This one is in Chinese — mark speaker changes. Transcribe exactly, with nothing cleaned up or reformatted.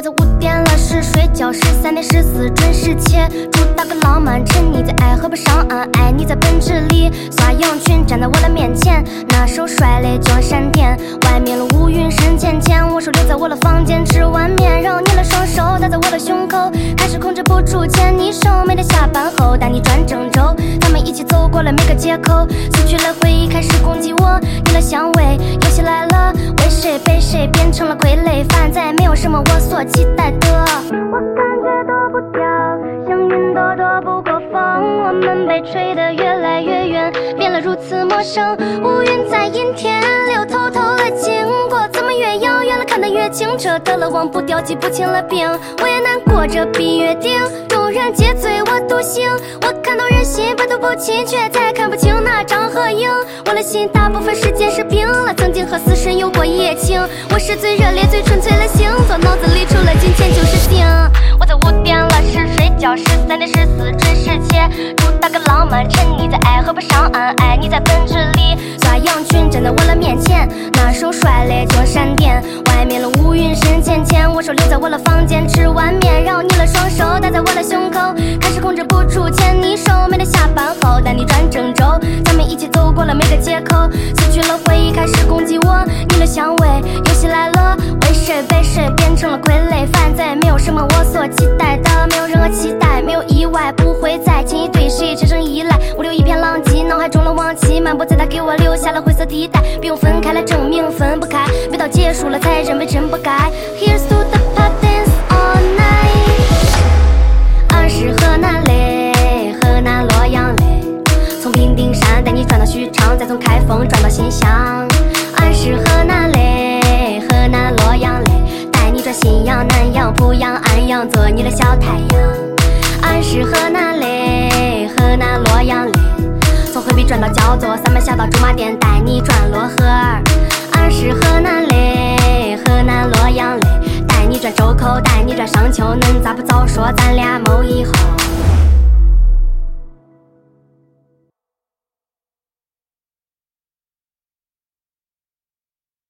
Speaker 1: 在五点了是睡觉时，三点十四准时起，主打个浪漫，沉溺在爱河不上岸，爱你在奔驰里，刷羊群站在我的面前，那手甩泪就像闪电，外面的乌云深浅浅，我手留在我的房间吃碗面，然后你的双手搭在我的胸口，开始控制不住牵你手，每天下班后带你转郑州，他们一起走过了每个街口，撕去了回忆开始攻击我，你的香味游戏来了，为谁被谁变成了傀儡，反再没有什么我所期待的，我感觉躲不掉，像云朵躲不过风，我们被吹得越来越远，变得如此陌生，乌云在阴天流，偷偷的经过，怎么越遥远了看得越清澈，得了忘不掉记不清了病，我也难过这笔约定，众人皆醉我独醒，我看到人心百毒不侵，却再看不清那张合影，我的心大部分时间是冰了，曾经和死神有过一夜情，我是最热烈最纯粹的星座，脑子里除了金钱就是性，我在五点了是睡觉时，三点十四准时起，主打个浪漫，沉溺在爱河不上岸，爱你在奔驰里，刷羊群站在我的面前，那手甩泪就像闪电，外面的乌云深浅浅，我手留在我的房间吃碗面，然后你的双手搭在我的胸口，开始控制不住牵你手，每天下班后带你转郑州，咱们一起走过了每个街口，撕去了回忆开始攻击我，你的香味游戏来了，为谁被谁变成了傀儡，反再没有什么我所期待的，没有任何期待，没有意外，不会再轻易对谁产生依赖，我留一片狼藉，脑海中的往期漫步在他给我留下了灰色地带，不用分开来证明分不开，每到结束了才认为真不该 Here's to the pop dance all night， 儿时河南泪，河南洛阳泪，从平顶山带你转到许昌，再从开封转到新乡，儿时河南泪，河南洛阳泪，带你转信阳南阳濮阳安阳，做你的小太阳，儿时河南泪，河南洛阳泪，从惠碧转到焦作，三门下到驻马店，带你转漯河儿，儿时河南泪，河南洛阳泪，带你转周口，带你转商丘，恁咋不早说咱俩谋以后。